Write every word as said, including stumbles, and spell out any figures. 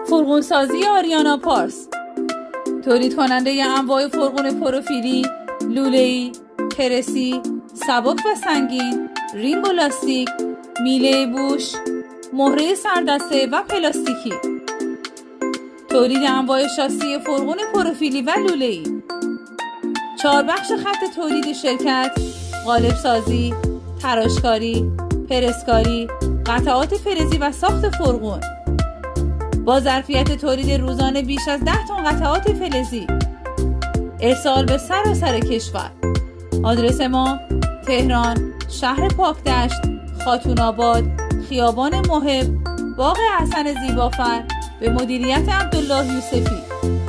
فرغونسازی آریانا پارس، تولید کننده انواع فرغون پروفیلی، لوله‌ای، پرسی، سبک و سنگین، رینگ و لاستیک، میله بوش، مهره سردسته و پلاستیکی. تولید انواع شاسی فرغون پروفیلی و لوله‌ای. چهار بخش خط تولید شرکت: قالب سازی، تراشکاری، پرسکاری، قطعات فلزی و ساخت فرغون. با ظرفیت تولید روزانه بیش از ده تن قطعات فلزی. ارسال به سراسر کشور. آدرس ما: تهران، شهر پاکدشت، خاتون آباد، خیابان محب، باغ حسن زیبافر، به مدیریت عبدالله یوسفی.